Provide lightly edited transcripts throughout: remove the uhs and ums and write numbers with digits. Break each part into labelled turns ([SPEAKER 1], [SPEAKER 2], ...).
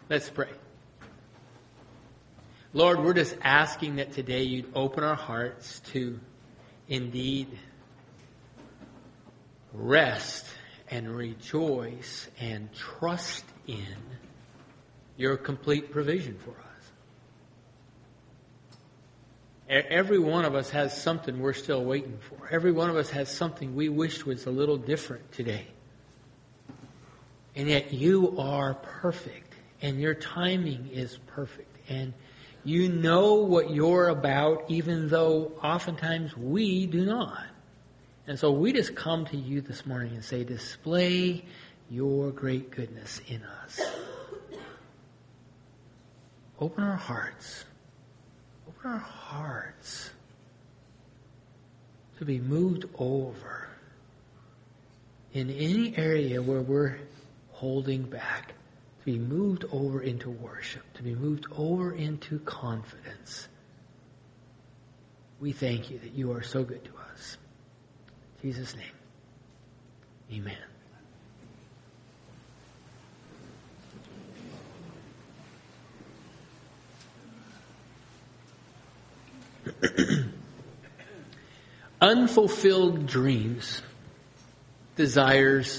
[SPEAKER 1] Let's pray. Lord, we're just asking that today you'd open our hearts to indeed rest and rejoice and trust in your complete provision for us. Every one of us has something we're still waiting for. Every one of us has something we wished was a little different today. And yet you are perfect, and your timing is perfect. And you know what you're about, even though oftentimes we do not. And so we just come to you this morning and say, display your great goodness in us. Open our hearts. Open our hearts to be moved over in any area where we're holding back, to be moved over into worship, to be moved over into confidence. We thank you that you are so good to us. In Jesus' name, amen. Unfulfilled dreams, desires,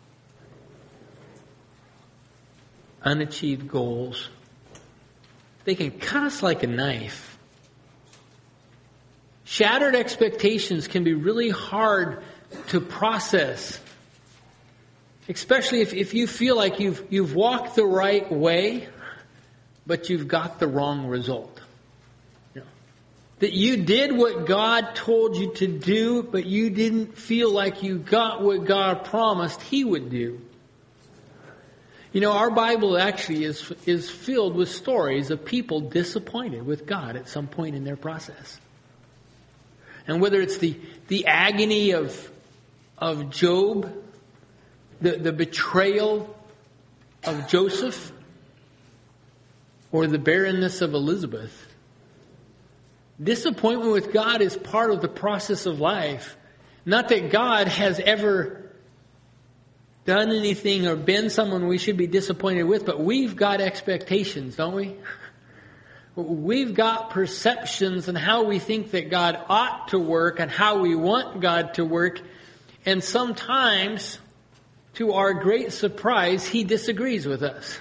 [SPEAKER 1] unachieved goals, they can cut us like a knife. Shattered expectations can be really hard to process, especially if you feel like you've walked the right way, but you've got the wrong result. That you did what God told you to do, but you didn't feel like you got what God promised He would do. You know, our Bible actually is filled with stories of people disappointed with God at some point in their process. And whether it's the agony of Job, the betrayal of Joseph, or the barrenness of Elizabeth, disappointment with God is part of the process of life. Not that God has ever done anything or been someone we should be disappointed with, but we've got expectations, don't we? We've got perceptions on how we think that God ought to work and how we want God to work. And sometimes, to our great surprise, He disagrees with us.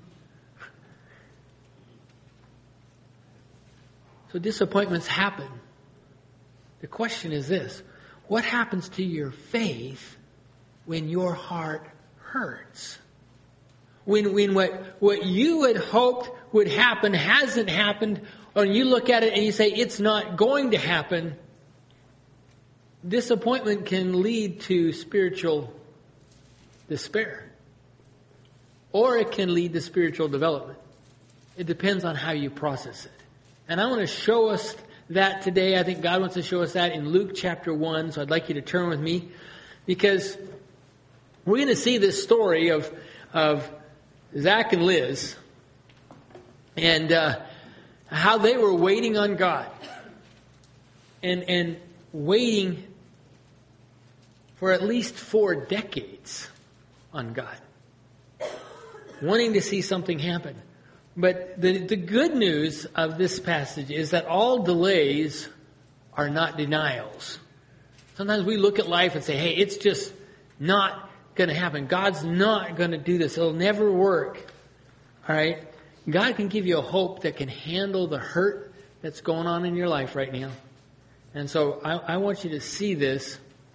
[SPEAKER 1] So disappointments happen. The question is this: what happens to your faith when your heart hurts? When what you had hoped would happen hasn't happened, or you look at it and you say it's not going to happen, disappointment can lead to spiritual despair. Or it can lead to spiritual development. It depends on how you process it. And I want to show us that today. I think God wants to show us that in Luke chapter 1. So I'd like you to turn with me, because we're going to see this story of Zach and Liz and how they were waiting on God and waiting for at least 4 decades on God, wanting to see something happen. But the good news of this passage is that all delays are not denials. Sometimes we look at life and say, hey, it's just not going to happen. God's not going to do this. It'll never work. All right? God can give you a hope that can handle the hurt that's going on in your life right now. And so I want you to see this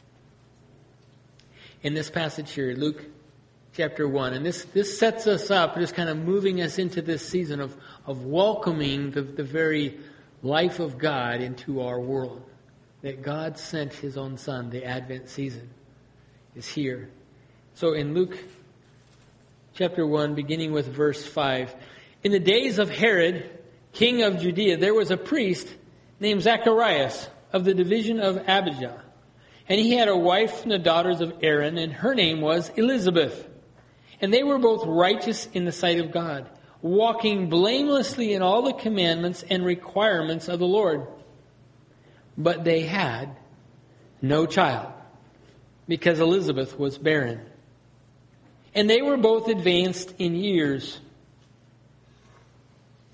[SPEAKER 1] in this passage here, Luke chapter 1. And this sets us up, just kind of moving us into this season of welcoming the very life of God into our world. That God sent His own Son, the Advent season is here. So in Luke chapter 1, beginning with verse 5. In the days of Herod, king of Judea, there was a priest named Zacharias of the division of Abijah. And he had a wife from the daughters of Aaron, and her name was Elizabeth. And they were both righteous in the sight of God, walking blamelessly in all the commandments and requirements of the Lord. But they had no child, because Elizabeth was barren. And they were both advanced in years.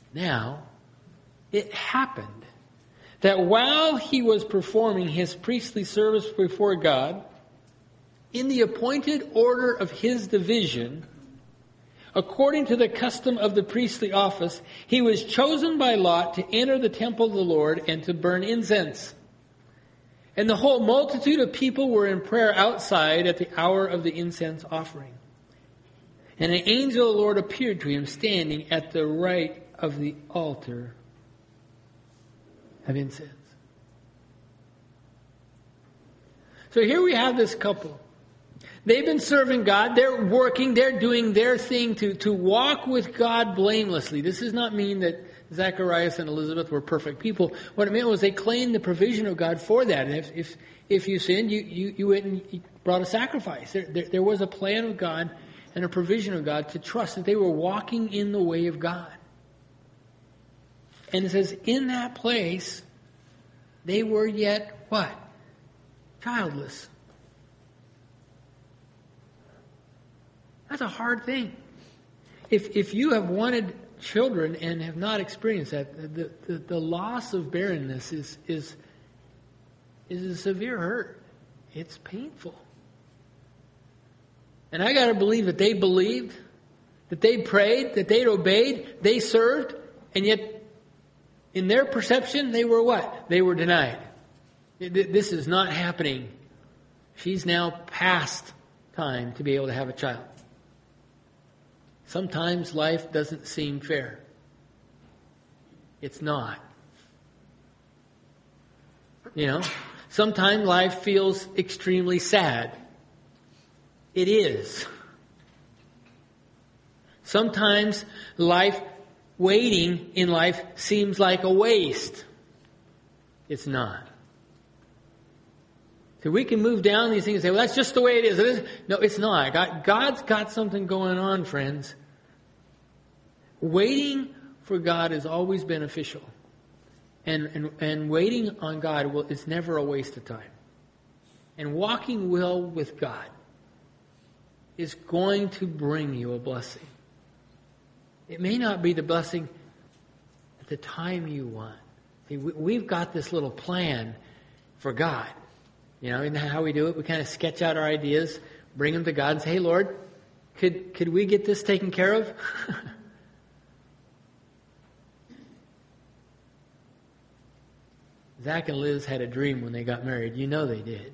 [SPEAKER 1] Now, it happened that while he was performing his priestly service before God, in the appointed order of his division, according to the custom of the priestly office, he was chosen by lot to enter the temple of the Lord and to burn incense. And the whole multitude of people were in prayer outside at the hour of the incense offering. And an angel of the Lord appeared to him standing at the right of the altar of incense. So here we have this couple. They've been serving God. They're working. They're doing their thing to walk with God blamelessly. This does not mean that Zacharias and Elizabeth were perfect people. What it meant was they claimed the provision of God for that. And if you sinned, you went and you brought a sacrifice. There was a plan of God and a provision of God to trust that they were walking in the way of God. And it says, in that place, they were yet what? Childless. That's a hard thing. If you have wanted children and have not experienced that, the loss of barrenness is a severe hurt. It's painful. And I got to believe that they believed, that they prayed, that they obeyed, they served, and yet in their perception, they were what? They were denied. This is not happening. She's now past time to be able to have a child. Sometimes life doesn't seem fair. It's not. Sometimes life feels extremely sad. It is. Sometimes waiting in life seems like a waste. It's not. So we can move down these things and say, well, that's just the way it is. No, it's not. God's got something going on, friends. Waiting for God is always beneficial. And waiting on God is never a waste of time. And walking well with God is going to bring you a blessing. It may not be the blessing at the time you want. See, we've got this little plan for God. Isn't that how we do it? We kind of sketch out our ideas, bring them to God and say, hey, Lord, could we get this taken care of? Zach and Liz had a dream when they got married. You know they did.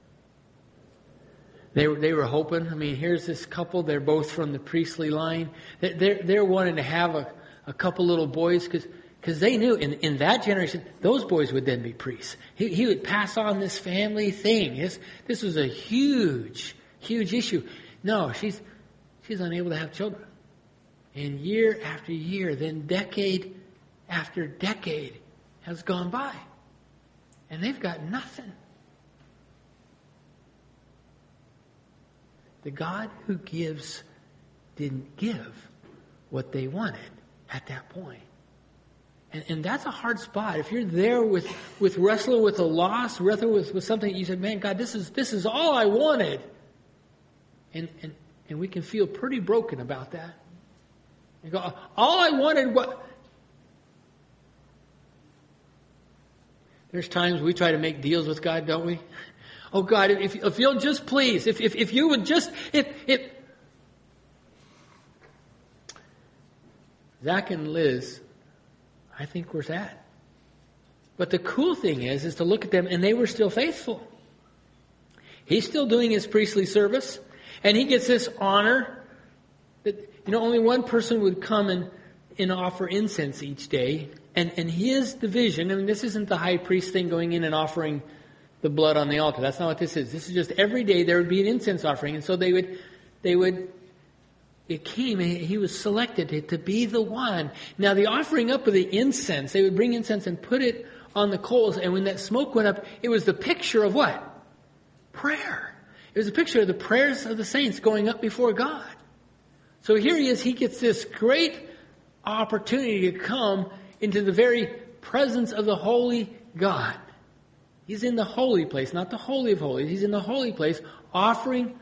[SPEAKER 1] They were hoping. Here's this couple. They're both from the priestly line. They're wanting to have a couple little boys because they knew in that generation those boys would then be priests. He would pass on this family thing. This was a huge issue. No, she's unable to have children. And year after year, then decade after decade has gone by. And they've got nothing. The God who gives didn't give what they wanted at that point. And that's a hard spot. If you're there with wrestling with a loss, wrestling with something that you said, man, God, this is all I wanted. And we can feel pretty broken about that. You go, all I wanted what? There's times we try to make deals with God, don't we? Oh God, if you'll just please, if you would just, Zach and Liz, I think we're sad. But the cool thing is to look at them and they were still faithful. He's still doing his priestly service and he gets this honor that, only one person would come and offer incense each day. And his division, this isn't the high priest thing going in and offering the blood on the altar. That's not what this is. This is just every day there would be an incense offering. And so he was selected to be the one. Now the offering up of the incense, they would bring incense and put it on the coals. And when that smoke went up, it was the picture of what? Prayer. It was a picture of the prayers of the saints going up before God. So here he is. He gets this great opportunity to come into the very presence of the holy God. He's in the holy place, not the holy of holies. He's in the holy place offering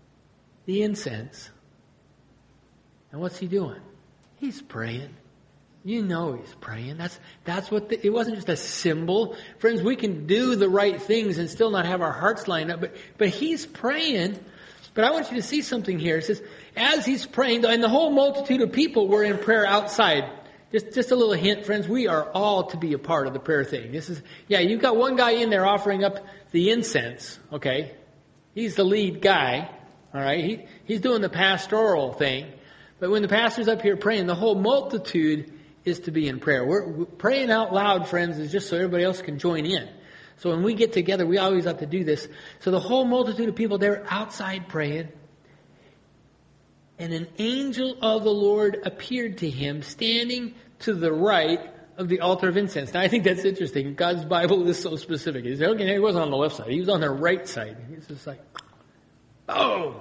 [SPEAKER 1] the incense. And what's he doing? He's praying. You know he's praying. That's what it wasn't just a symbol. Friends, we can do the right things and still not have our hearts lined up. But he's praying. But I want you to see something here. It says, as he's praying, and the whole multitude of people were in prayer outside. Just a little hint, friends. We are all to be a part of the prayer thing. You've got one guy in there offering up the incense. Okay. He's the lead guy. All right. He's doing the pastoral thing. But when the pastor's up here praying, the whole multitude is to be in prayer. We're praying out loud, friends, is just so everybody else can join in. So when we get together, we always have to do this. So the whole multitude of people, they're outside praying. And an angel of the Lord appeared to him, standing to the right of the altar of incense. Now, I think that's interesting. God's Bible is so specific. He said, okay, he wasn't on the left side. He was on the right side. He's just like, oh!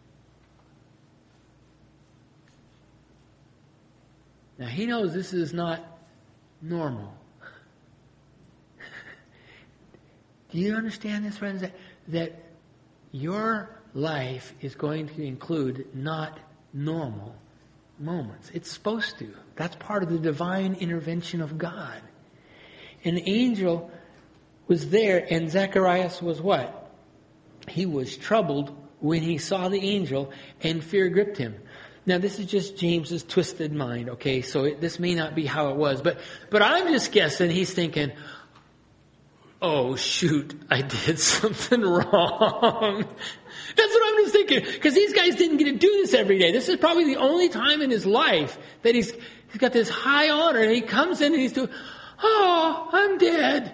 [SPEAKER 1] Now, he knows this is not normal. Do you understand this, friends? That your life is going to include not normal moments. It's supposed to. That's part of the divine intervention of God. An angel was there, and Zacharias was what? He was troubled when he saw the angel, and fear gripped him. Now, this is just James's twisted mind, okay? So this may not be how it was. But I'm just guessing he's thinking, oh, shoot, I did something wrong. That's what I'm just thinking. Because these guys didn't get to do this every day. This is probably the only time in his life that he's got this high honor. And he comes in and he's doing, oh, I'm dead.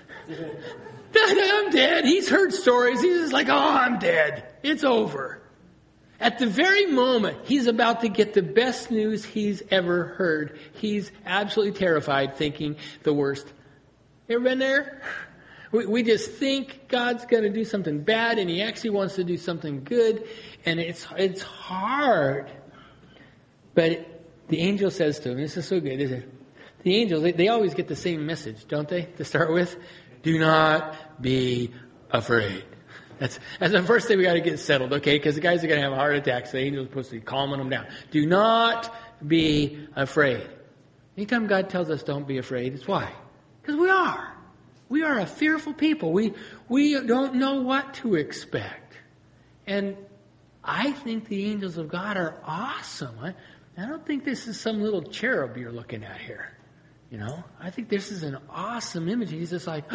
[SPEAKER 1] I'm dead. He's heard stories. He's just like, oh, I'm dead. It's over. At the very moment he's about to get the best news he's ever heard, he's absolutely terrified, thinking the worst. You ever been there? We just think God's going to do something bad, and he actually wants to do something good, and it's hard. But the angel says to him, this is so good, isn't it? The angels, they always get the same message, don't they, to start with? Do not be afraid. That's the first thing we got to get settled, okay? Because the guys are going to have a heart attack, so the angel's supposed to be calming them down. Do not be afraid. Anytime God tells us don't be afraid, it's why? Because we are. We are a fearful people. We don't know what to expect. And I think the angels of God are awesome. I don't think this is some little cherub you're looking at here. You know? I think this is an awesome image. He's just like,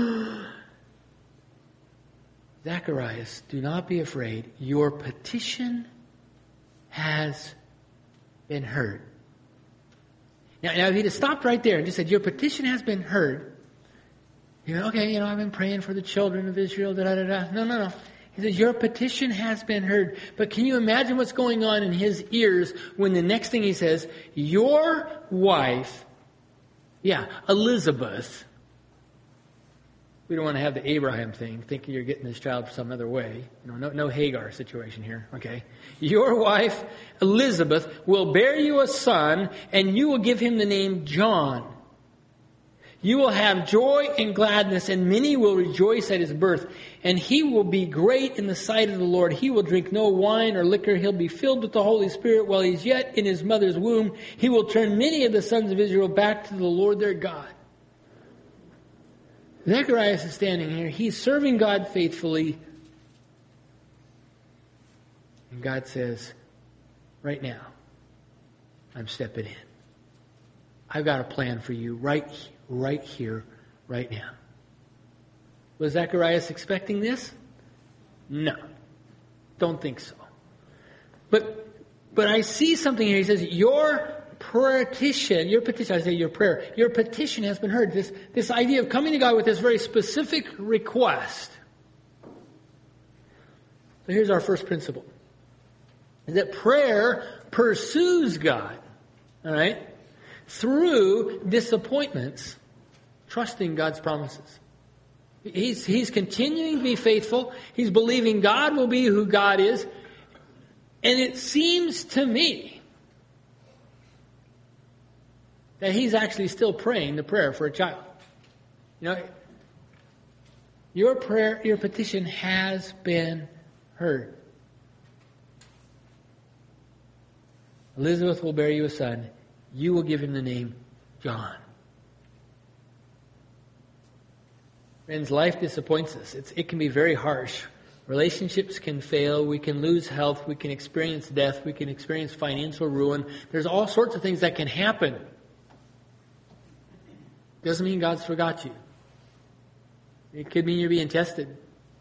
[SPEAKER 1] Zacharias, do not be afraid. Your petition has been heard. Now, if he'd have stopped right there and just said, your petition has been heard, okay, I've been praying for the children of Israel, No. He says, your petition has been heard. But can you imagine what's going on in his ears when the next thing he says, your wife, Elizabeth, we don't want to have the Abraham thing, thinking you're getting this child some other way. No Hagar situation here, okay? Your wife, Elizabeth, will bear you a son, and you will give him the name John. You will have joy and gladness, and many will rejoice at his birth. And he will be great in the sight of the Lord. He will drink no wine or liquor. He'll be filled with the Holy Spirit while he's yet in his mother's womb. He will turn many of the sons of Israel back to the Lord their God. Zacharias is standing here. He's serving God faithfully. And God says, right now, I'm stepping in. I've got a plan for you right here, right now. Was Zacharias expecting this? No. Don't think so. But I see something here. He says, your petition, I say your prayer, your petition has been heard. This idea of coming to God with this very specific request. So here's our first principle. Is that prayer pursues God. All right? Through disappointments, trusting God's promises. He's continuing to be faithful. He's believing God will be who God is. And it seems to me that he's actually still praying the prayer for a child. Your prayer, your petition has been heard. Elizabeth will bear you a son. you will give him the name John. Friends, life disappoints us. It can be very harsh. Relationships can fail. We can lose health. We can experience death. We can experience financial ruin. There's all sorts of things that can happen. Doesn't mean God's forgot you. It could mean you're being tested.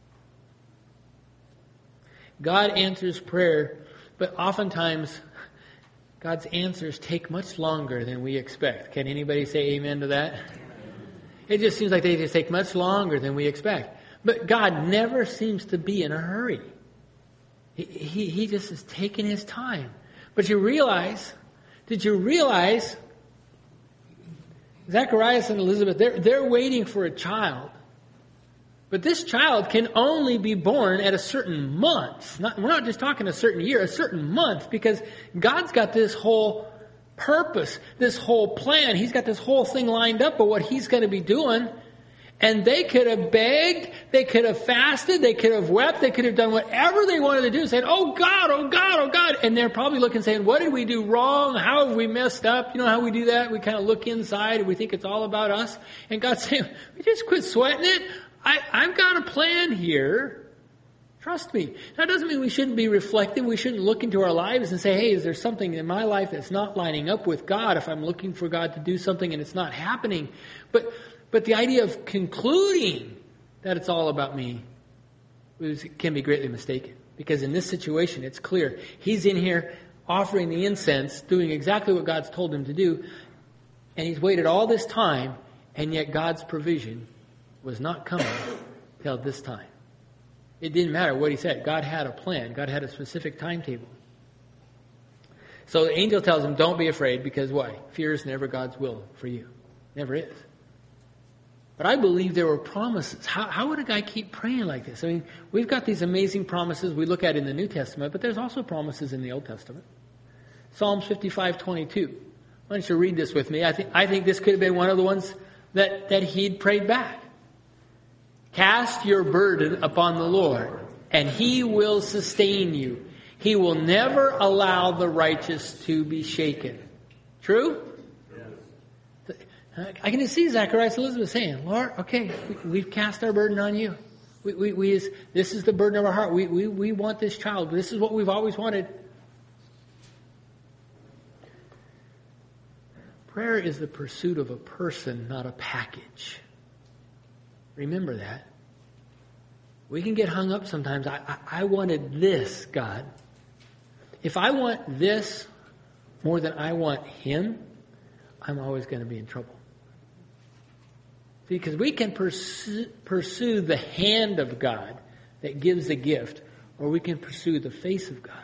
[SPEAKER 1] God answers prayer, but oftentimes God's answers take much longer than we expect. Can anybody say amen to that? It just seems like they just take much longer than we expect. But God never seems to be in a hurry. He just is taking his time. But did you realize, Zacharias and Elizabeth, they're waiting for a child. But this child can only be born at a certain month. We're not just talking a certain year, a certain month, because God's got this whole purpose, this whole plan. He's got this whole thing lined up of what he's going to be doing. And they could have begged, they could have fasted, they could have wept, they could have done whatever they wanted to do, saying, oh God, oh God, oh God. And they're probably looking saying, what did we do wrong? How have we messed up? You know how we do that? We kind of look inside and we think it's all about us. And God's saying, we just quit sweating it. I've got a plan here. Trust me. That doesn't mean we shouldn't be reflective. We shouldn't look into our lives and say, hey, is there something in my life that's not lining up with God if I'm looking for God to do something and it's not happening? But the idea of concluding that it's all about me can be greatly mistaken. Because in this situation, it's clear. He's in here offering the incense, doing exactly what God's told him to do. And he's waited all this time, and yet God's provision was not coming till this time. It didn't matter what he said. God had a plan. God had a specific timetable. So the angel tells him, don't be afraid, because why? Fear is never God's will for you. Never is. But I believe there were promises. How would a guy keep praying like this? I mean, we've got these amazing promises we look at in the New Testament, but there's also promises in the Old Testament. Psalms 55:22. Why don't you read this with me? I think this could have been one of the ones that he'd prayed back. Cast your burden upon the Lord, and he will sustain you. He will never allow the righteous to be shaken. True? I can see Zacharias and Elizabeth saying, Lord, okay, we've cast our burden on you. This is the burden of our heart. We want this child. This is what we've always wanted. Prayer is the pursuit of a person, not a package. Remember that. We can get hung up sometimes. I wanted this, God. If I want this more than I want him, I'm always going to be in trouble. Because we can pursue the hand of God that gives the gift, or we can pursue the face of God,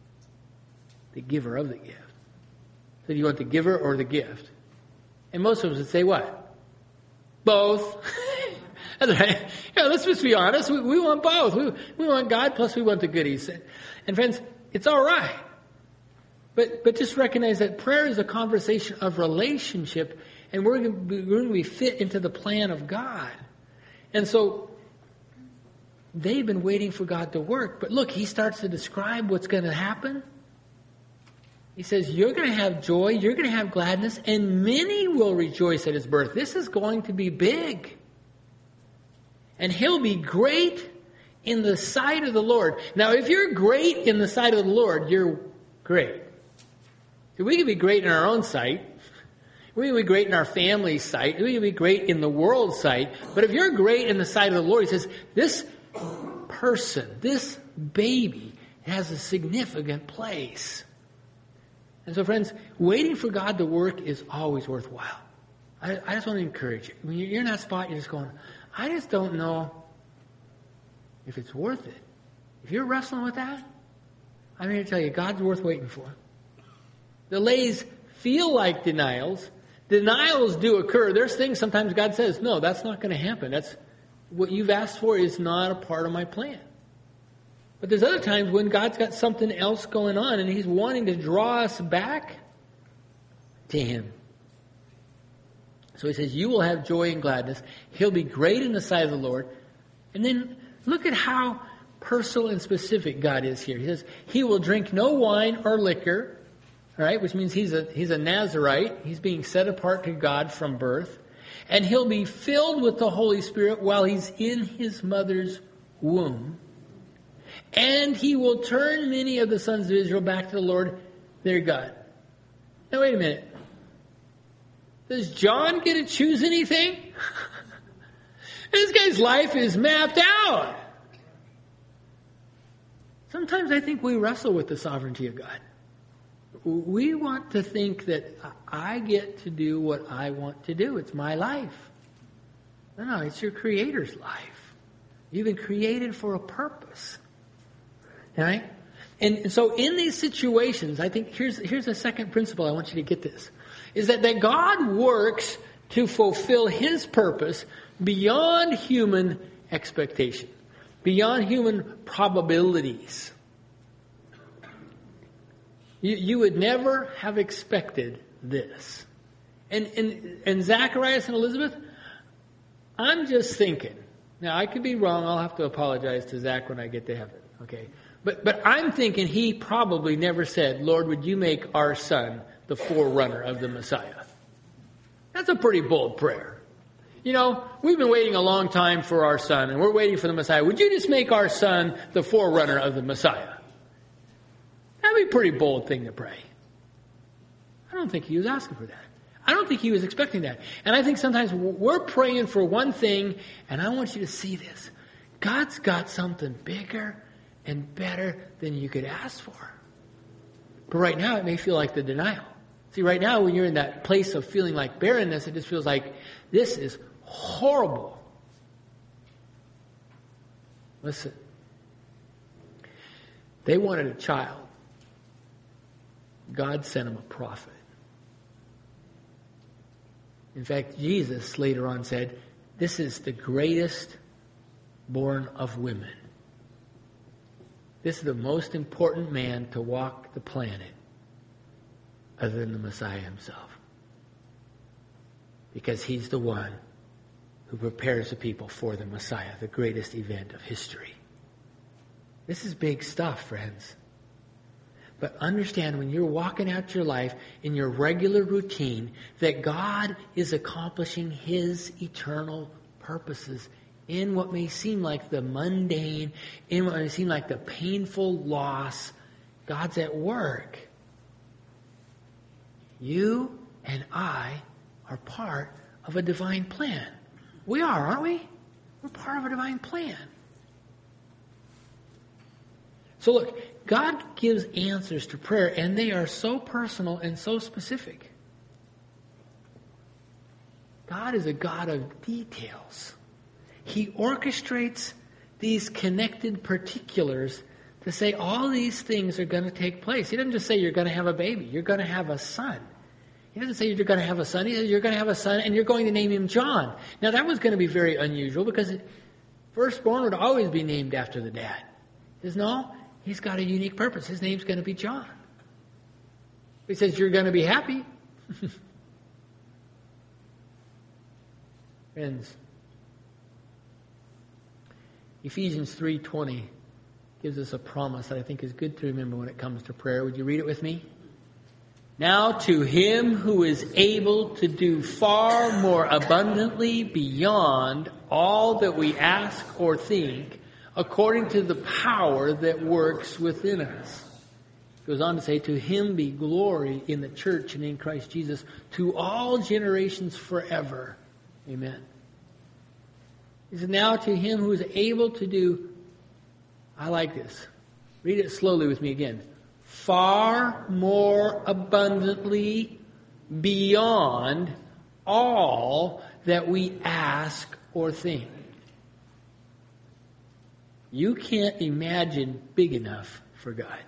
[SPEAKER 1] the giver of the gift. So do you want the giver or the gift? And most of us would say what? Both. That's right. Yeah, let's just be honest. We want both. We want God, plus we want the goodies. And friends, it's all right. But just recognize that prayer is a conversation of relationship, and we're going to be fit into the plan of God. And so they've been waiting for God to work. But look, he starts to describe what's going to happen. He says, you're going to have joy, you're going to have gladness, and many will rejoice at his birth. This is going to be big. And he'll be great in the sight of the Lord. Now, if you're great in the sight of the Lord, you're great. We can be great in our own sight. We can be great in our family's sight. We can be great in the world's sight. But if you're great in the sight of the Lord, he says, this person, this baby has a significant place. And so, friends, waiting for God to work is always worthwhile. I just want to encourage you. When you're in that spot, you're just going, I just don't know if it's worth it. If you're wrestling with that, I'm here to tell you, God's worth waiting for. Delays feel like denials. Denials do occur. There's things sometimes God says, no, that's not going to happen. That's what you've asked for is not a part of my plan. But there's other times when God's got something else going on and he's wanting to draw us back to him. So he says, you will have joy and gladness. He'll be great in the sight of the Lord. And then look at how personal and specific God is here. He says, he will drink no wine or liquor. All right, which means he's a Nazarite. He's being set apart to God from birth. And he'll be filled with the Holy Spirit while he's in his mother's womb. And he will turn many of the sons of Israel back to the Lord their God. Now wait a minute. Does John get to choose anything? This guy's life is mapped out. Sometimes I think we wrestle with the sovereignty of God. We want to think that I get to do what I want to do. It's my life. No, it's your Creator's life. You've been created for a purpose. All right? And so in these situations, I think here's a second principle. I want you to get this. Is that God works to fulfill His purpose beyond human expectation. Beyond human probabilities. You would never have expected this. And Zacharias and Elizabeth, I'm just thinking. Now, I could be wrong. I'll have to apologize to Zach when I get to heaven. Okay? But I'm thinking he probably never said, Lord, would you make our son the forerunner of the Messiah? That's a pretty bold prayer. You know, we've been waiting a long time for our son, and we're waiting for the Messiah. Would you just make our son the forerunner of the Messiah? That'd be a pretty bold thing to pray. I don't think he was asking for that. I don't think he was expecting that. And I think sometimes we're praying for one thing, and I want you to see this. God's got something bigger and better than you could ask for. But right now, it may feel like the denial. See, right now, when you're in that place of feeling like barrenness, it just feels like this is horrible. Listen. They wanted a child. God sent them a prophet. In fact, Jesus later on said, this is the greatest born of women. This is the most important man to walk the planet other than the Messiah himself. Because he's the one who prepares the people for the Messiah, the greatest event of history. This is big stuff, friends. But understand when you're walking out your life in your regular routine that God is accomplishing His eternal purposes in what may seem like the mundane, in what may seem like the painful loss. God's at work. You and I are part of a divine plan. We are, aren't we? We're part of a divine plan. So look, God gives answers to prayer, and they are so personal and so specific. God is a God of details. He orchestrates these connected particulars to say all these things are going to take place. He doesn't just say you're going to have a baby. You're going to have a son. He doesn't say you're going to have a son. He says you're going to have a son and you're going to name him John. Now that was going to be very unusual because firstborn would always be named after the dad. He says, no, he's got a unique purpose. His name's going to be John. He says you're going to be happy. Friends, Ephesians 3:20 gives us a promise that I think is good to remember when it comes to prayer. Would you read it with me? Now to Him who is able to do far more abundantly beyond all that we ask or think, according to the power that works within us. It goes on to say, to Him be glory in the church and in Christ Jesus to all generations forever. Amen. He said, now to Him who is able to do, I like this. Read it slowly with me again. Far more abundantly beyond all that we ask or think. You can't imagine big enough for God.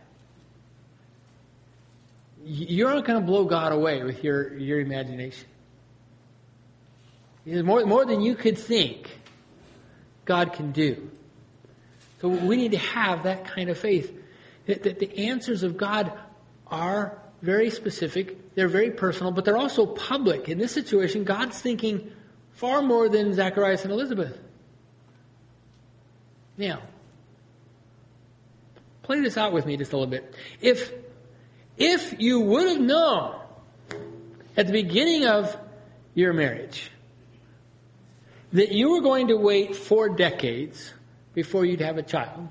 [SPEAKER 1] You're not going to blow God away with your imagination. More than you could think, God can do. So we need to have that kind of faith. That the answers of God are very specific, they're very personal, but they're also public. In this situation, God's thinking far more than Zacharias and Elizabeth. Now, play this out with me just a little bit. If If you would have known at the beginning of your marriage that you were going to wait 4 decades before you'd have a child,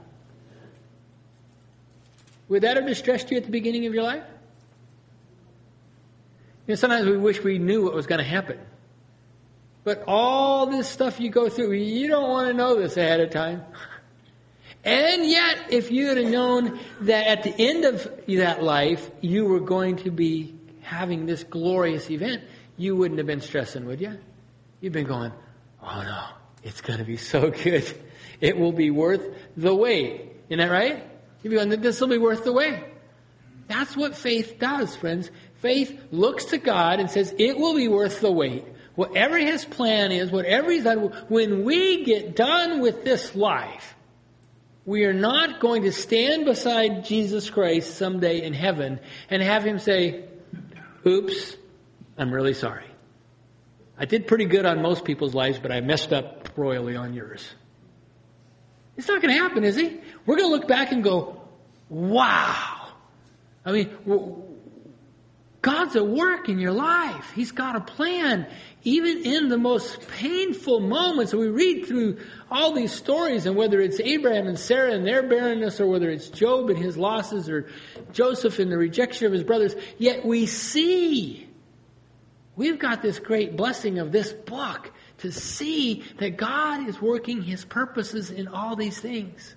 [SPEAKER 1] would that have distressed you at the beginning of your life? You know, sometimes we wish we knew what was going to happen. But all this stuff you go through, you don't want to know this ahead of time. And yet, if you had known that at the end of that life, you were going to be having this glorious event, you wouldn't have been stressing, would you? You've been going, oh no, it's going to be so good. It will be worth the wait. Isn't that right? You'd be going, this will be worth the wait. That's what faith does, friends. Faith looks to God and says, it will be worth the wait. Whatever His plan is, whatever He's done, when we get done with this life, we are not going to stand beside Jesus Christ someday in heaven and have Him say, oops, I'm really sorry. I did pretty good on most people's lives, but I messed up royally on yours. It's not going to happen, is it? We're going to look back and go, wow. I mean, God's at work in your life. He's got a plan. Even in the most painful moments, we read through all these stories, and whether it's Abraham and Sarah and their barrenness, or whether it's Job and his losses, or Joseph and the rejection of his brothers, yet we see, we've got this great blessing of this book to see that God is working His purposes in all these things.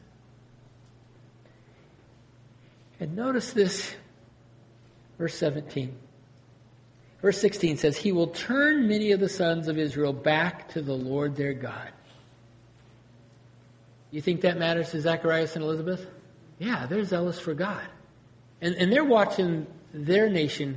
[SPEAKER 1] And notice this, verse 17. Verse 16 says, He will turn many of the sons of Israel back to the Lord their God. You think that matters to Zacharias and Elizabeth? Yeah, they're zealous for God. And they're watching their nation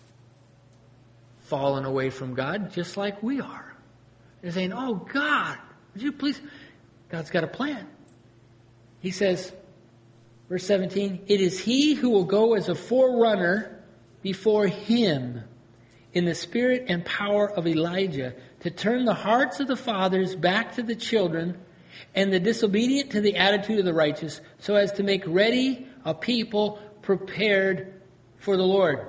[SPEAKER 1] fallen away from God just like we are. They're saying, oh God, would you please? God's got a plan. He says, verse 17, it is He who will go as a forerunner before Him in the spirit and power of Elijah, to turn the hearts of the fathers back to the children, and the disobedient to the attitude of the righteous, so as to make ready a people prepared for the Lord.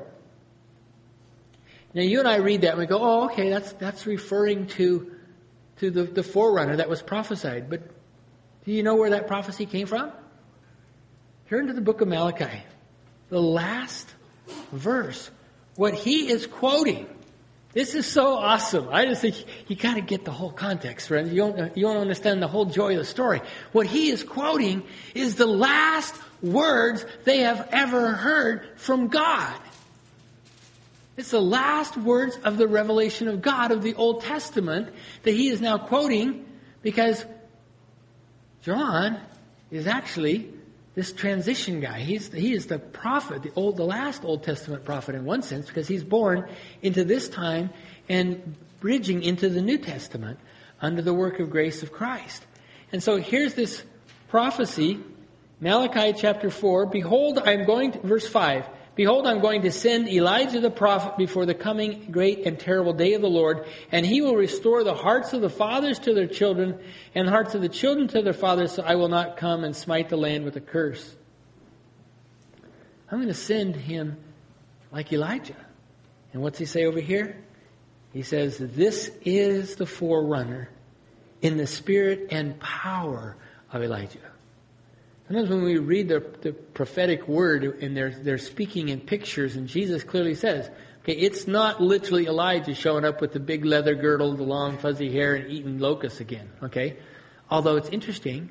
[SPEAKER 1] Now you and I read that and we go, oh, okay, that's referring to the forerunner that was prophesied. But do you know where that prophecy came from? Turn to the book of Malachi, the last verse. What he is quoting, this is so awesome. I just think you got to get the whole context, friends. You don't understand the whole joy of the story. What he is quoting is the last words they have ever heard from God. It's the last words of the revelation of God of the Old Testament that he is now quoting, because John is actually this transition guy. He is the prophet, the last Old Testament prophet in one sense, because he's born into this time and bridging into the New Testament under the work of grace of Christ. And so here's this prophecy, Malachi chapter 4. Behold, verse 5. Behold, I'm going to send Elijah the prophet before the coming great and terrible day of the Lord, and he will restore the hearts of the fathers to their children, and the hearts of the children to their fathers, so I will not come and smite the land with a curse. I'm going to send him like Elijah. And what's he say over here? He says, this is the forerunner in the spirit and power of Elijah. Sometimes when we read the prophetic word and they're speaking in pictures, and Jesus clearly says, okay, it's not literally Elijah showing up with the big leather girdle, the long fuzzy hair, and eating locusts again, okay? Although it's interesting,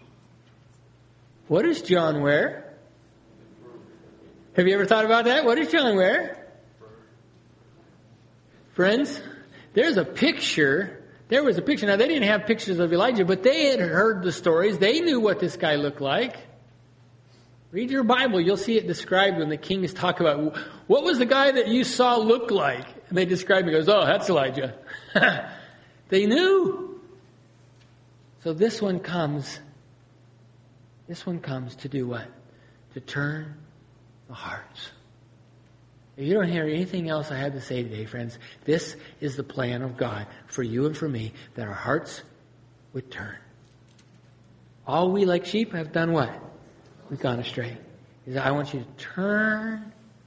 [SPEAKER 1] what does John wear? Have you ever thought about that? What does John wear? Friends, there was a picture. Now, they didn't have pictures of Elijah, but they had heard the stories. They knew what this guy looked like. Read your Bible. You'll see it described when the kings talk about, what was the guy that you saw look like? And they describe him. He goes, oh, that's Elijah. They knew. So this one comes to do what? To turn the hearts. If you don't hear anything else I have to say today, friends, this is the plan of God for you and for me, that our hearts would turn. All we like sheep have done what? We've gone astray. He said, I want you to turn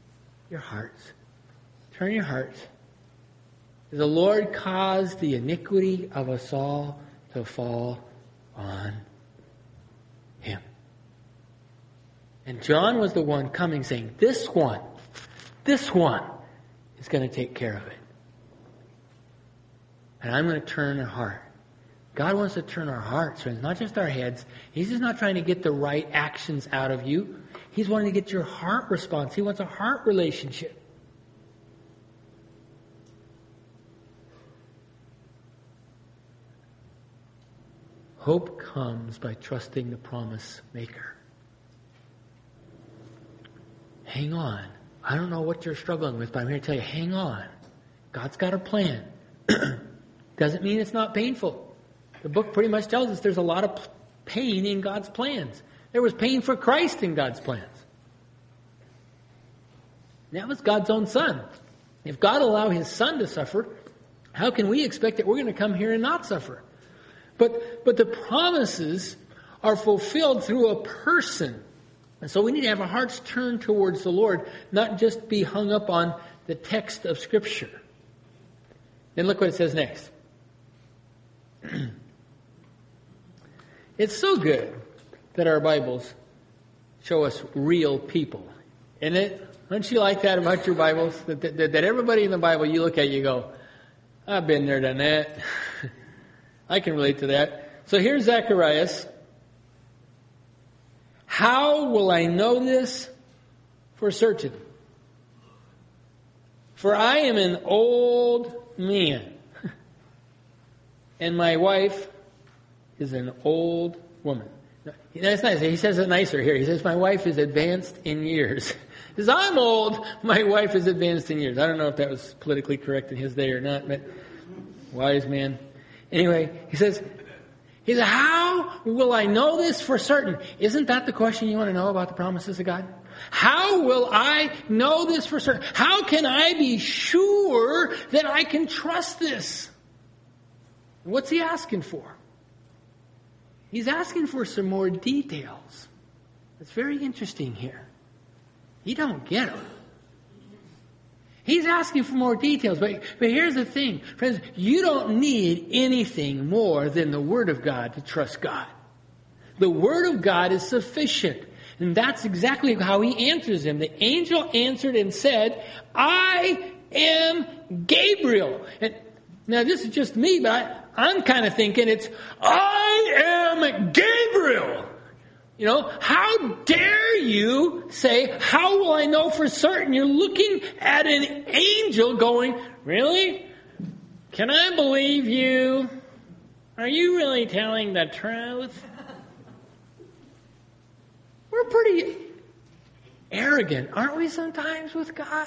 [SPEAKER 1] your hearts. Turn your hearts. The Lord caused the iniquity of us all to fall on him. And John was the one coming saying, this one is going to take care of it. And I'm going to turn our heart. God wants to turn our hearts, friends, not just our heads. He's just not trying to get the right actions out of you. He's wanting to get your heart response. He wants a heart relationship. Hope comes by trusting the promise maker. Hang on. I don't know what you're struggling with, but I'm here to tell you, hang on. God's got a plan. Doesn't mean it's not painful. The book pretty much tells us there's a lot of pain in God's plans. There was pain for Christ in God's plans. That was God's own Son. If God allowed His Son to suffer, how can we expect that we're going to come here and not suffer? But the promises are fulfilled through a person. And so we need to have our hearts turned towards the Lord, not just be hung up on the text of Scripture. Then look what it says next. It's so good that our Bibles show us real people. Isn't it? Don't you like that about your Bibles? That everybody in the Bible you look at, you go, I've been there, done that. I can relate to that. So here's Zacharias. How will I know this for certain? For I am an old man, and my wife is an old woman. That's nice. He says it nicer here. He says, my wife is advanced in years. He says, I'm old, my wife is advanced in years. I don't know if that was politically correct in his day or not, but wise man. Anyway, he says, how will I know this for certain? Isn't that the question you want to know about the promises of God? How will I know this for certain? How can I be sure that I can trust this? What's he asking for? He's asking for some more details. It's very interesting here. You don't get them. He's asking for more details. But here's the thing. Friends, you don't need anything more than the Word of God to trust God. The Word of God is sufficient. And that's exactly how he answers him. The angel answered and said, I am Gabriel. And now this is just me, but I'm kind of thinking it's, I am Gabriel. You know, how dare you say, how will I know for certain? You're looking at an angel going, really? Can I believe you? Are you really telling the truth? We're pretty arrogant, aren't we, sometimes with God?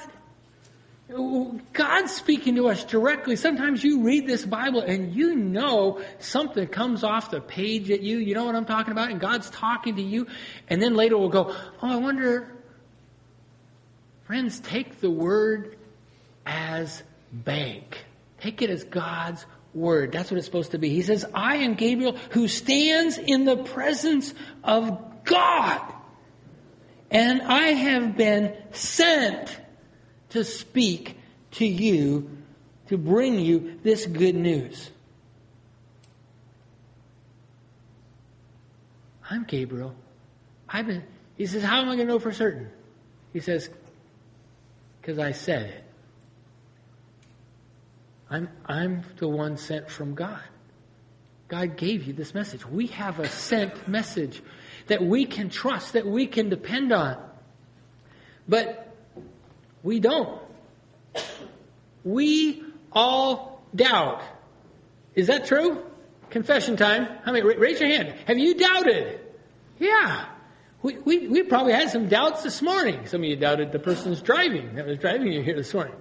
[SPEAKER 1] God's speaking to us directly. Sometimes you read this Bible and you know something comes off the page at you. You know what I'm talking about? And God's talking to you. And then later we'll go, oh, I wonder. Friends, take the Word as bank. Take it as God's Word. That's what it's supposed to be. He says, I am Gabriel who stands in the presence of God. And I have been sent to speak to you, to bring you this good news. I'm Gabriel. He says, how am I going to know for certain? He says, because I said it. I'm the one sent from God. God gave you this message. We have a sent message that we can trust, that we can depend on. But we don't. We all doubt. Is that true? Confession time. I mean, raise your hand. Have you doubted? Yeah. We probably had some doubts this morning. Some of you doubted the person's driving that was driving you here this morning.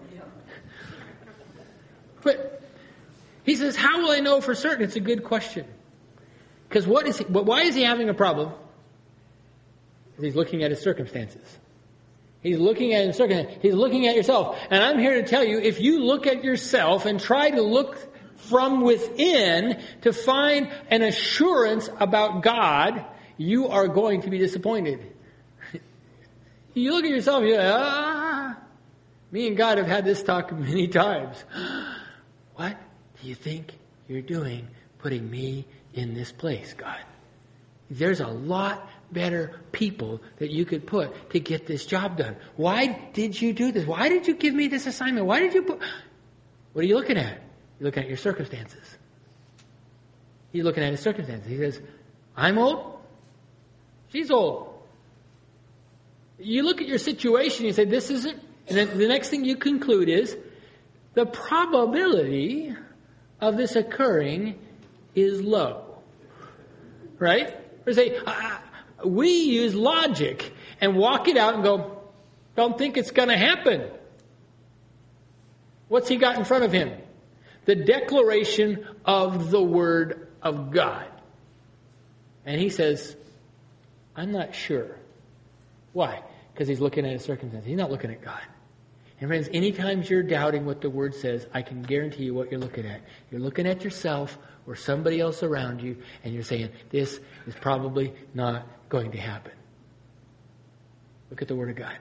[SPEAKER 1] But he says, how will I know for certain? It's a good question. Because why is he having a problem? He's looking at his circumstances. He's looking at his circumstances. He's looking at yourself. And I'm here to tell you, if you look at yourself and try to look from within to find an assurance about God, you are going to be disappointed. You look at yourself, you're like, Me and God have had this talk many times. What do you think you're doing putting me in this place, God? There's a lot better people that you could put to get this job done. Why did you do this? Why did you give me this assignment? Why did you put... What are you looking at? You're looking at your circumstances. He's looking at his circumstances. He says, I'm old. She's old. You look at your situation, you say, this isn't... And then the next thing you conclude is, the probability of this occurring is low. Right? Or say, we use logic and walk it out and go, don't think it's going to happen. What's he got in front of him? The declaration of the Word of God. And he says, I'm not sure. Why? Because he's looking at his circumstances. He's not looking at God. And friends, anytime you're doubting what the Word says, I can guarantee you what you're looking at. You're looking at yourself or somebody else around you, and you're saying, this is probably not going to happen. Look at the Word of God.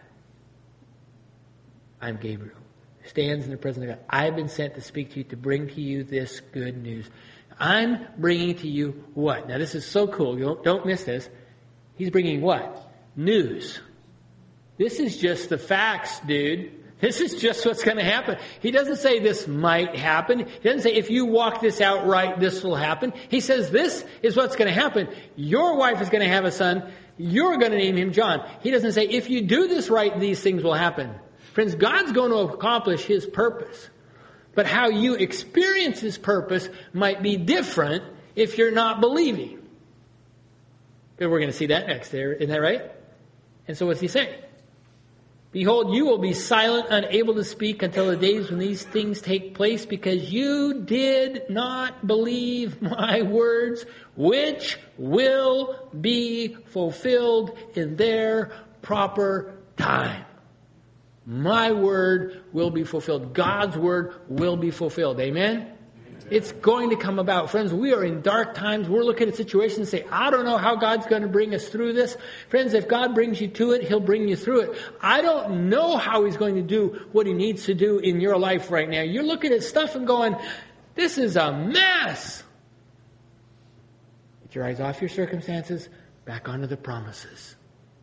[SPEAKER 1] I'm Gabriel. Stands in the presence of God. I've been sent to speak to you, to bring to you this good news. I'm bringing to you what? Now this is so cool. Don't miss this. He's bringing what? News. This is just the facts, dude. This is just what's going to happen. He doesn't say this might happen. He doesn't say if you walk this out right, this will happen. He says this is what's going to happen. Your wife is going to have a son. You're going to name him John. He doesn't say if you do this right, these things will happen. Friends, God's going to accomplish His purpose. But how you experience His purpose might be different if you're not believing. We're going to see that next there. Isn't that right? And so what's He saying? Behold, you will be silent, unable to speak until the days when these things take place, because you did not believe my words, which will be fulfilled in their proper time. My word will be fulfilled. God's word will be fulfilled. Amen? It's going to come about. Friends, we are in dark times. We're looking at situations and say, I don't know how God's going to bring us through this. Friends, if God brings you to it, He'll bring you through it. I don't know how He's going to do what He needs to do in your life right now. You're looking at stuff and going, this is a mess. Get your eyes off your circumstances, back onto the promises.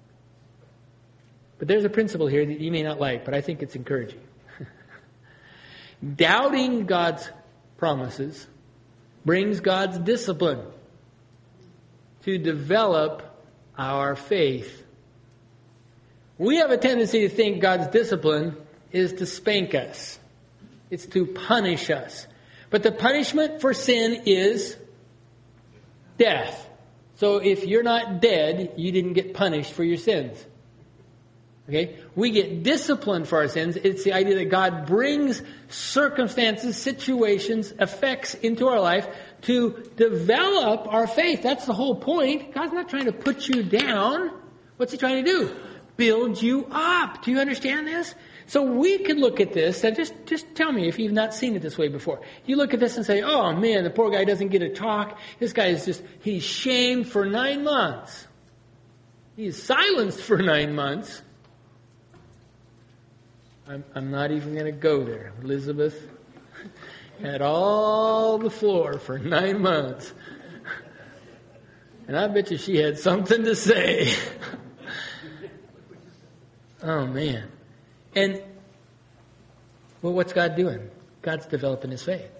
[SPEAKER 1] But there's a principle here that you may not like, but I think it's encouraging. Doubting God's promises brings God's discipline to develop our faith. We have a tendency to think God's discipline is to spank us. It's to punish us. But the punishment for sin is death. So if you're not dead, you didn't get punished for your sins. Okay? We get disciplined for our sins. It's the idea that God brings circumstances, situations, effects into our life to develop our faith. That's the whole point. God's not trying to put you down. What's He trying to do? Build you up. Do you understand this? So we can look at this, and just tell me if you've not seen it this way before. You look at this and say, oh man, the poor guy doesn't get to talk. This guy is he's shamed for 9 months. He's silenced for 9 months. I'm not even going to go there. Elizabeth had all the floor for 9 months. And I bet you she had something to say. Oh, man. And, well, what's God doing? God's developing His faith.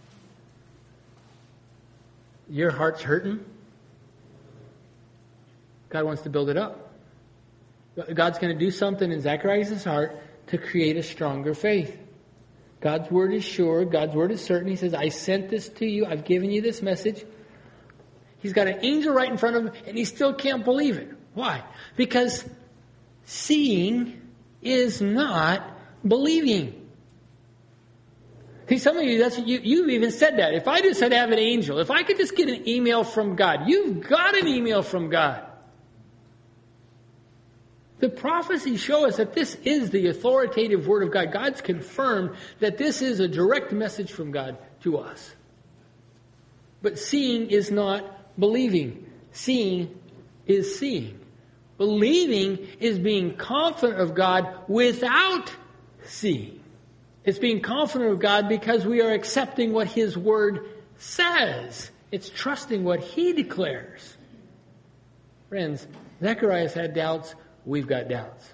[SPEAKER 1] Your heart's hurting. God wants to build it up. God's going to do something in Zacharias' heart to create a stronger faith. God's word is sure. God's word is certain. He says, I sent this to you. I've given you this message. He's got an angel right in front of him, and he still can't believe it. Why? Because seeing is not believing. See, some of you, you've even said that. If I just had to have an angel, if I could just get an email from God, you've got an email from God. The prophecies show us that this is the authoritative word of God. God's confirmed that this is a direct message from God to us. But seeing is not believing. Seeing is seeing. Believing is being confident of God without seeing. It's being confident of God because we are accepting what His Word says. It's trusting what He declares. Friends, Zacharias had doubts. We've got doubts.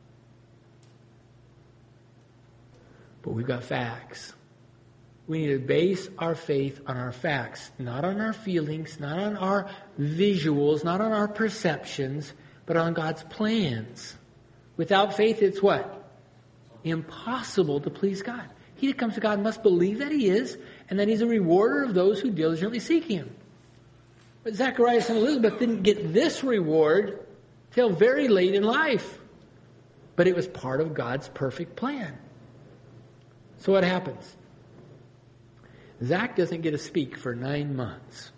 [SPEAKER 1] But we've got facts. We need to base our faith on our facts, not on our feelings, not on our visuals, not on our perceptions, but on God's plans. Without faith, it's what? Impossible to please God. He that comes to God must believe that He is, and that He's a rewarder of those who diligently seek Him. But Zacharias and Elizabeth didn't get this reward till very late in life. But it was part of God's perfect plan. So what happens? Zach doesn't get to speak for 9 months.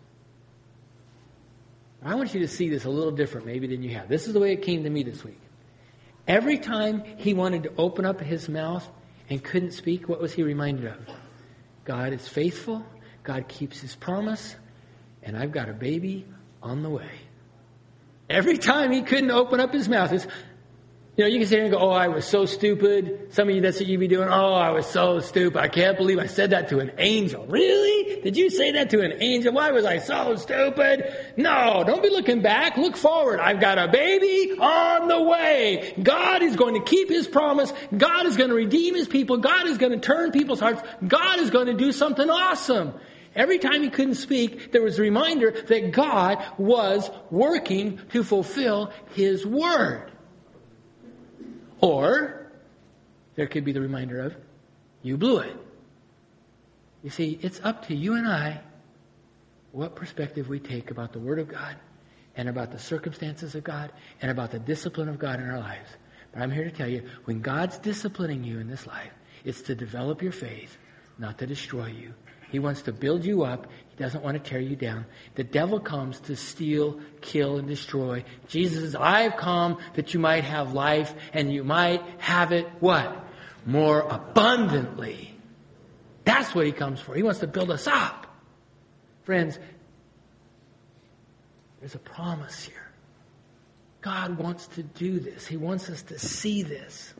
[SPEAKER 1] I want you to see this a little different maybe than you have. This is the way it came to me this week. Every time he wanted to open up his mouth and couldn't speak, what was he reminded of? God is faithful. God keeps His promise. And I've got a baby on the way. Every time he couldn't open up his mouth, you can sit here and go, oh, I was so stupid. Some of you, that's what you'd be doing. Oh, I was so stupid. I can't believe I said that to an angel. Really? Did you say that to an angel? Why was I so stupid? No, don't be looking back. Look forward. I've got a baby on the way. God is going to keep His promise. God is going to redeem His people. God is going to turn people's hearts. God is going to do something awesome. Every time he couldn't speak, there was a reminder that God was working to fulfill His word. Or there could be the reminder of, you blew it. You see, it's up to you and I what perspective we take about the Word of God and about the circumstances of God and about the discipline of God in our lives. But I'm here to tell you, when God's disciplining you in this life, it's to develop your faith, not to destroy you. He wants to build you up. He doesn't want to tear you down. The devil comes to steal, kill, and destroy. Jesus says, I've come that you might have life and you might have it, what? More abundantly. That's what He comes for. He wants to build us up. Friends, there's a promise here. God wants to do this. He wants us to see this.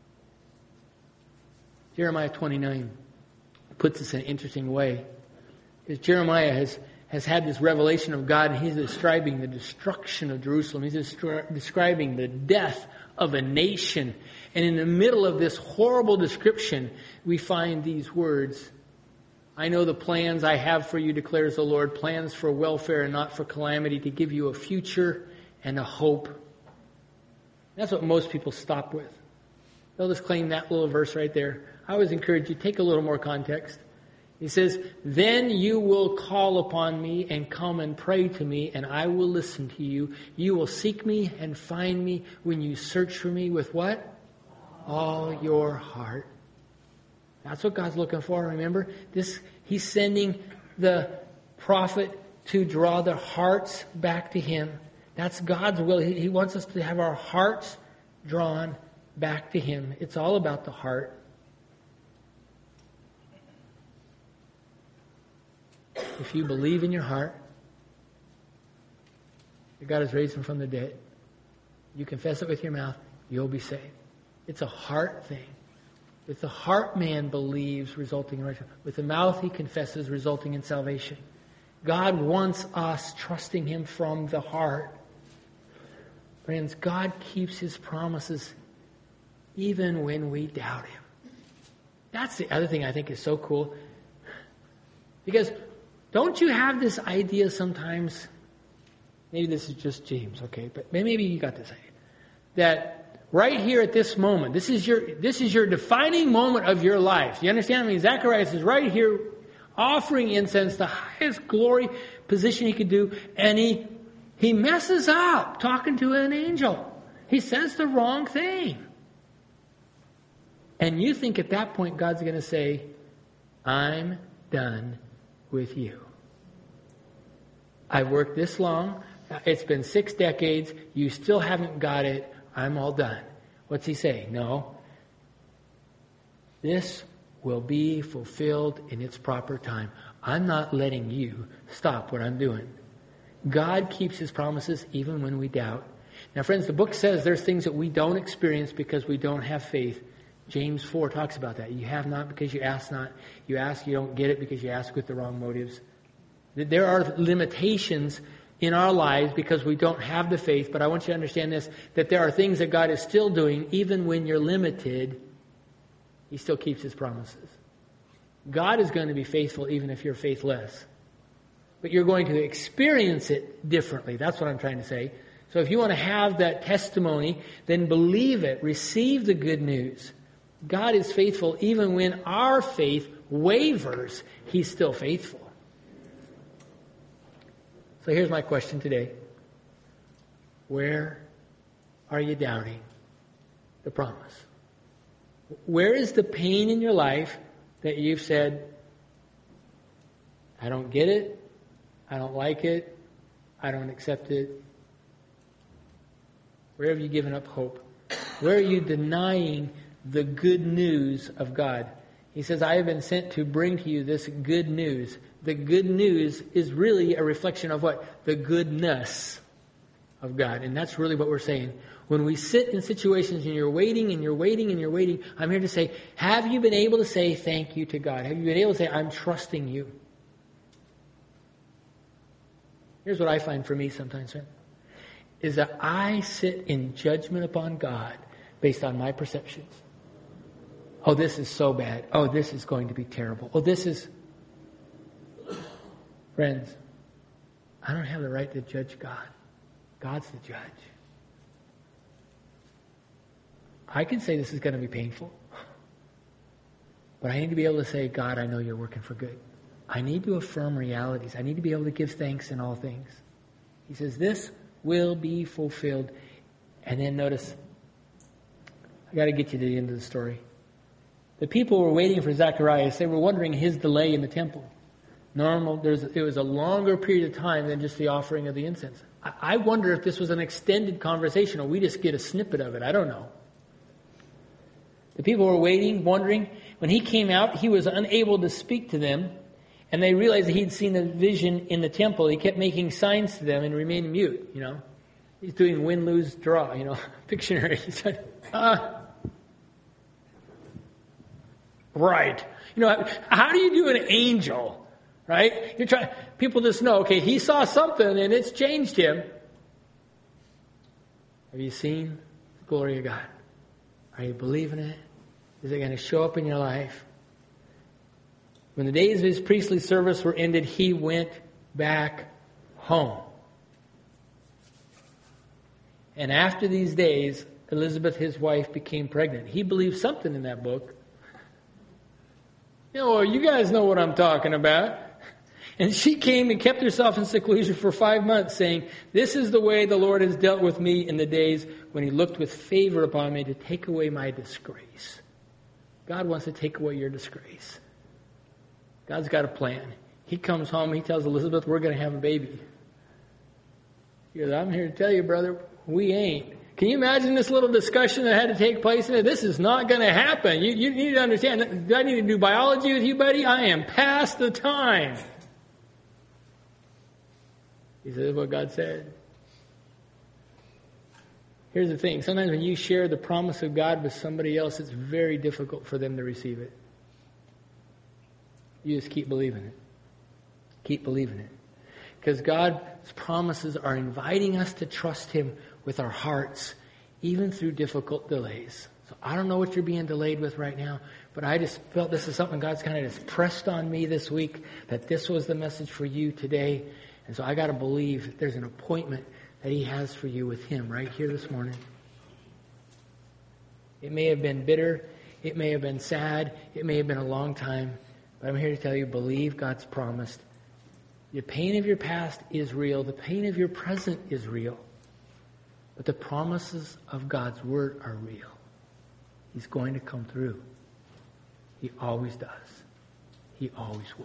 [SPEAKER 1] Jeremiah 29 puts this in an interesting way. Because Jeremiah has had this revelation of God, and he's describing the destruction of Jerusalem. He's describing the death of a nation. And in the middle of this horrible description, we find these words, I know the plans I have for you, declares the Lord, plans for welfare and not for calamity, to give you a future and a hope. That's what most people stop with. They'll just claim that little verse right there. I always encourage you, take a little more context. He says, then you will call upon me and come and pray to me, and I will listen to you. You will seek me and find me when you search for me with what? All your heart. That's what God's looking for, remember? He's sending the prophet to draw their hearts back to Him. That's God's will. He wants us to have our hearts drawn back to Him. It's all about the heart. If you believe in your heart that God has raised Him from the dead, you confess it with your mouth, you'll be saved. It's a heart thing. With the heart man believes, resulting in righteousness. With the mouth he confesses, resulting in salvation. God wants us trusting Him from the heart. Friends, God keeps His promises even when we doubt Him. That's the other thing I think is so cool. Because don't you have this idea sometimes, maybe this is just James, okay, but maybe you got this idea, that right here at this moment, this is your defining moment of your life. You understand? I mean, Zacharias is right here offering incense, the highest glory position he could do, and he messes up talking to an angel. He says the wrong thing. And you think at that point God's going to say, I'm done with you. I've worked this long. It's been 6 decades. You still haven't got it. I'm all done. What's He saying? No. This will be fulfilled in its proper time. I'm not letting you stop what I'm doing. God keeps His promises even when we doubt. Now, friends, the book says there's things that we don't experience because we don't have faith. James 4 talks about that. You have not because you ask not. You ask, you don't get it because you ask with the wrong motives. There are limitations in our lives because we don't have the faith. But I want you to understand this, that there are things that God is still doing. Even when you're limited, He still keeps His promises. God is going to be faithful even if you're faithless. But you're going to experience it differently. That's what I'm trying to say. So if you want to have that testimony, then believe it. Receive the good news. God is faithful even when our faith wavers. He's still faithful. So here's my question today. Where are you doubting the promise? Where is the pain in your life that you've said, I don't get it, I don't like it, I don't accept it? Where have you given up hope? Where are you denying the good news of God? He says, I have been sent to bring to you this good news. The good news is really a reflection of what? The goodness of God. And that's really what we're saying. When we sit in situations and you're waiting and you're waiting and you're waiting, I'm here to say, have you been able to say thank you to God? Have you been able to say, I'm trusting you? Here's what I find for me sometimes, friend, is that I sit in judgment upon God based on my perceptions. Oh, this is so bad. Oh, this is going to be terrible. Oh, this is... Friends, I don't have the right to judge God. God's the judge. I can say this is going to be painful. But I need to be able to say, God, I know you're working for good. I need to affirm realities. I need to be able to give thanks in all things. He says, this will be fulfilled. And then notice, I got to get you to the end of the story. The people were waiting for Zacharias. They were wondering his delay in the temple. It was a longer period of time than just the offering of the incense. I wonder if this was an extended conversation or we just get a snippet of it. I don't know. The people were waiting, wondering. When he came out, he was unable to speak to them. And they realized that he'd seen the vision in the temple. He kept making signs to them and remained mute, He's doing win, lose, draw, Pictionary. He said, right. How do you do an angel? Right? People just know, okay, he saw something and it's changed him. Have you seen the glory of God? Are you believing it? Is it going to show up in your life? When the days of his priestly service were ended, he went back home. And after these days, Elizabeth, his wife, became pregnant. He believed something in that book. You guys know what I'm talking about. And she came and kept herself in seclusion for 5 months, saying, this is the way the Lord has dealt with me in the days when he looked with favor upon me to take away my disgrace. God wants to take away your disgrace. God's got a plan. He comes home, he tells Elizabeth, we're going to have a baby. He goes, I'm here to tell you, brother, we ain't. Can you imagine this little discussion that had to take place? This is not going to happen. You need to understand. Do I need to do biology with you, buddy? I am past the time. He said, what God said. Here's the thing. Sometimes when you share the promise of God with somebody else, it's very difficult for them to receive it. You just keep believing it. Keep believing it. Because God's promises are inviting us to trust Him with our hearts, even through difficult delays. So I don't know what you're being delayed with right now, but I just felt this is something God's kind of just pressed on me this week, that this was the message for you today. And so I got to believe that there's an appointment that He has for you with Him right here this morning. It may have been bitter. It may have been sad. It may have been a long time. But I'm here to tell you, believe God's promised. The pain of your past is real. The pain of your present is real. But the promises of God's Word are real. He's going to come through. He always does. He always will.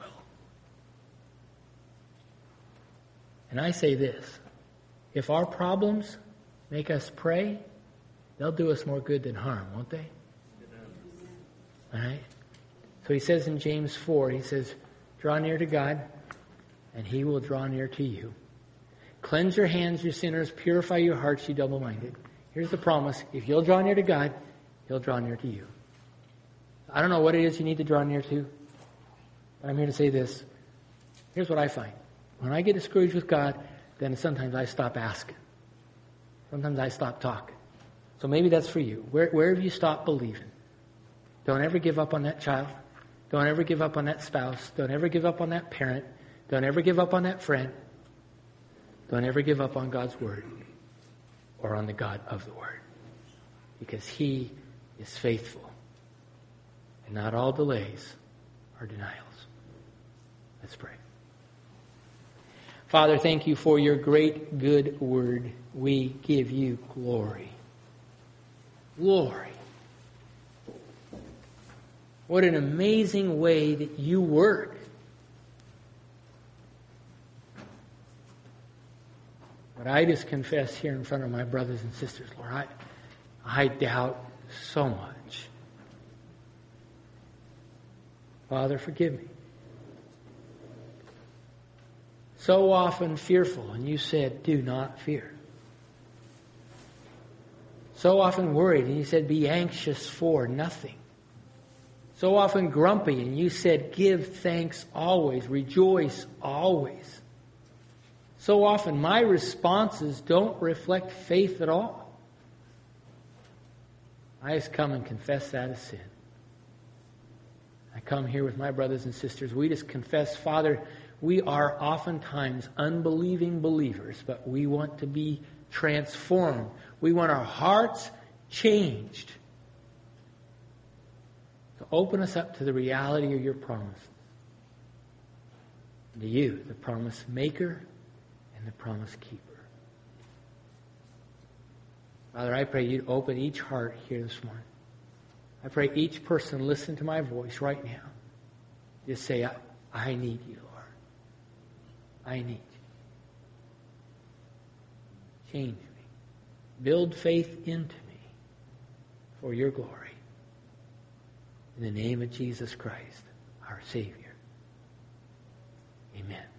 [SPEAKER 1] And I say this, if our problems make us pray, they'll do us more good than harm, won't they? All right? So he says in James 4, he says, draw near to God, and He will draw near to you. Cleanse your hands, you sinners. Purify your hearts, you double-minded. Here's the promise. If you'll draw near to God, He'll draw near to you. I don't know what it is you need to draw near to, but I'm here to say this. Here's what I find. When I get discouraged with God, then sometimes I stop asking. Sometimes I stop talking. So maybe that's for you. Where have you stopped believing? Don't ever give up on that child. Don't ever give up on that spouse. Don't ever give up on that parent. Don't ever give up on that friend. Don't ever give up on God's Word or on the God of the Word. Because He is faithful. And not all delays are denials. Let's pray. Father, thank you for your great good Word. We give you glory. Glory. What an amazing way that you work. But I just confess here in front of my brothers and sisters, Lord, I doubt so much. Father, forgive me. So often fearful, and you said, do not fear. So often worried, and you said, be anxious for nothing. So often grumpy, and you said, give thanks always, rejoice always. So often my responses don't reflect faith at all. I just come and confess that as sin. I come here with my brothers and sisters. We just confess, Father, we are oftentimes unbelieving believers, but we want to be transformed. We want our hearts changed. So open us up to the reality of your promises. And to you, the promise maker and the promise keeper. Father, I pray you'd open each heart here this morning. I pray each person listen to my voice right now. Just say, I need you, Lord. I need you. Change me. Build faith into me for your glory. In the name of Jesus Christ, our Savior. Amen.